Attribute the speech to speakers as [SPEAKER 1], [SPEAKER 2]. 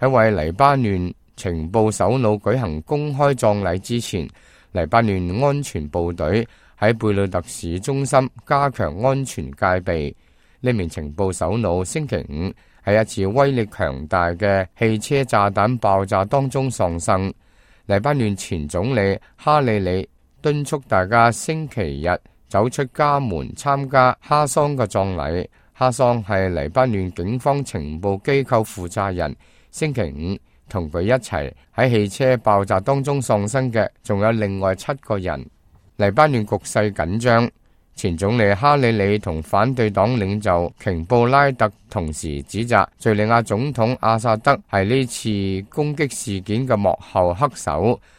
[SPEAKER 1] 喺為黎巴嫩情報首腦舉行公開葬禮之前，黎巴嫩安全部隊喺貝魯特市中心加強安全戒備。呢名情報首腦星期五喺一次威力強大嘅汽車炸彈爆炸當中喪生。黎巴嫩前總理哈里里敦促大家星期日走出家門參加哈桑嘅葬禮。哈桑係黎巴嫩警方情報機構負責人。星期五同佢一齊喺汽車爆炸當中喪生嘅仲有另外7個人。黎巴嫩局勢緊張，前總理哈里里同反對黨領袖瓊布拉特同時指責敘利亞總統阿薩德係呢次攻擊事件嘅幕後黑手。